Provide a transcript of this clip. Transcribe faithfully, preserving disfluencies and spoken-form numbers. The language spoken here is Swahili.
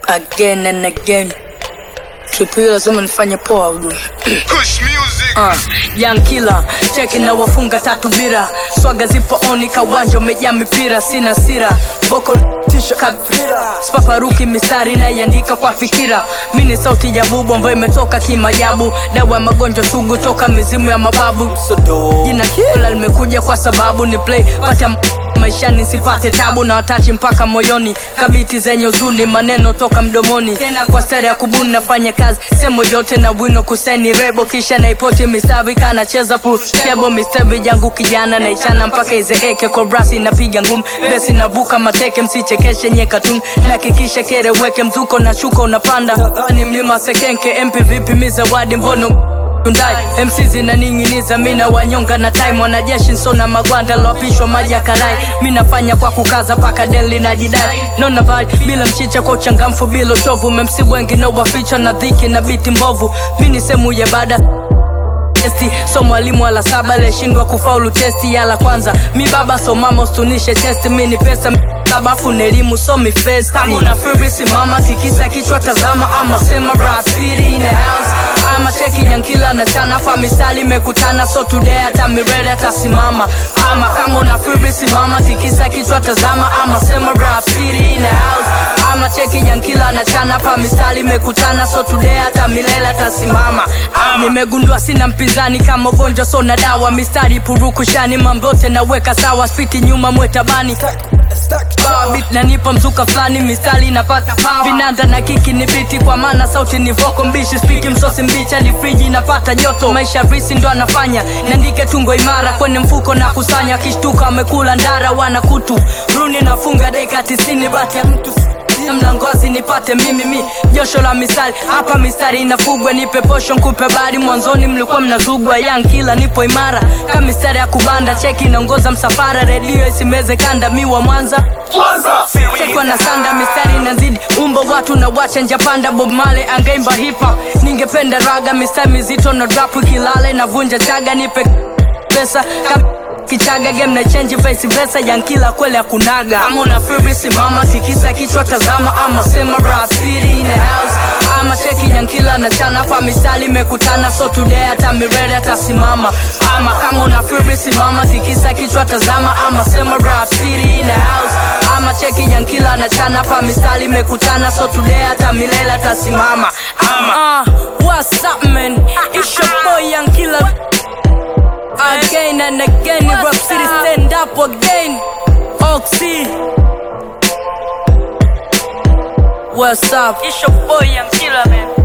again and again. Kipi lazima nifanye poa ujue. Kush music. Uh, young killer, cheki na wafunga tatu bira. Swaga zipo oni kawanja umejaa mipira. Sina sira, boko tisho kabira. Spaparuki mistari na yandika kwa fikira. Mini sauti ya bubu ambayo imetoka kimajabu. Dawa magonjwa sugu toka mizimu ya mababu. Jina kila limekuja kwa sababu ni play pata maishani sipate tabu na watachi mpaka moyoni. Kabiti zenye uzuni maneno toka mdomoni. Tena kwa stare ya kubuni nafanya kazi semo yote na wino kuseni rebo. Kisha naipoti mistavi kana cheza pool table. Mistavi jangu kijana na ichana mpaka izeeke. Kobrasi napiga ngumu besi nabuka mateke. Msichekeshe nye katun nakikisha kere weke mzuko na shuka unapanda. Ni mlima sekenke M P vipi mizawadi mbono Hyundai M C zinaninginiza mina wanyonga na time. Wanajeshi nsona magwanda lopishwa maji ya karai. Mina fanya kwa kukaza paka deli na jidai. Nona vibe bila mchicha kwa uchangamfu bila chovu. Memsi wengi na waficha na dhiki na biti mbovu. Mini semu ya bada So mwalimu ala saba leshindwa kufaulu testi ya la kwanza. Mi baba so mama ustunishe testi. Mini pesa sabafu nelimu so mi face. Tamu na fury simama tikisa kichwa tazama. Ama sema rap city in the house. Ama cheki yankila na chana fa misali mekutana. So today hata mirele hata simama. Ama kama na fury simama tikisa kichwa tazama. Ama sema rap city in the house. Ama cheki yankila na chana fa misali mekutana. So today hata milele hata simama. Nimegundua sina mpinzani kama ugonjwa so na dawa. Mistari purukushani mambote na weka sawa. Spiti nyuma mwetabani Beat na nipa mzuka flani mistari napata power. Vinanda na kiki ni biti kwa mana sauti ni voko mbishi. Speaking msosi mbicha ni friji napata joto. Maisha risi ndo anafanya nandike tungo imara. Kwenye mfuko na kusanya kishtuka amekula ndara wana kutu. Runi nafunga deka tisini bati ya mtu mlangozi nipate mimi mi josho la misali. Hapa mistari inafugwa nipe posho nkupe bari. Mwanzoni mlikuwa mnazugwa young killer nipo imara. Kama mistari ya kubanda cheki inaongoza msafara. Radio isimeze kanda miwa Mwanza chekwa na sanda mistari nazidi umbo watu na wacha njapanda. Bob Marley angeimba hip hop ningependa raga. Mistari mizito na drapu kilale na vunja chaga nipe pesa kama kichaga game na change face versa. Yankila kwele akunaga. Kama una fury simama tikisa kichwa tazama. Ama sema rap city in the house. Ama cheki yankila na chana fa misali mekutana. So today hata mirele hata simama. Ama kama una fury simama tikisa kichwa tazama. Ama sema rap city in the house. Ama cheki yankila na chana fa misali mekutana. So today hata milele hata simama. Ama uh, what's up man, it's your boy Yankila again and again. In Rap City stand up again. Oxy, what's up? It's your boy Yankila man.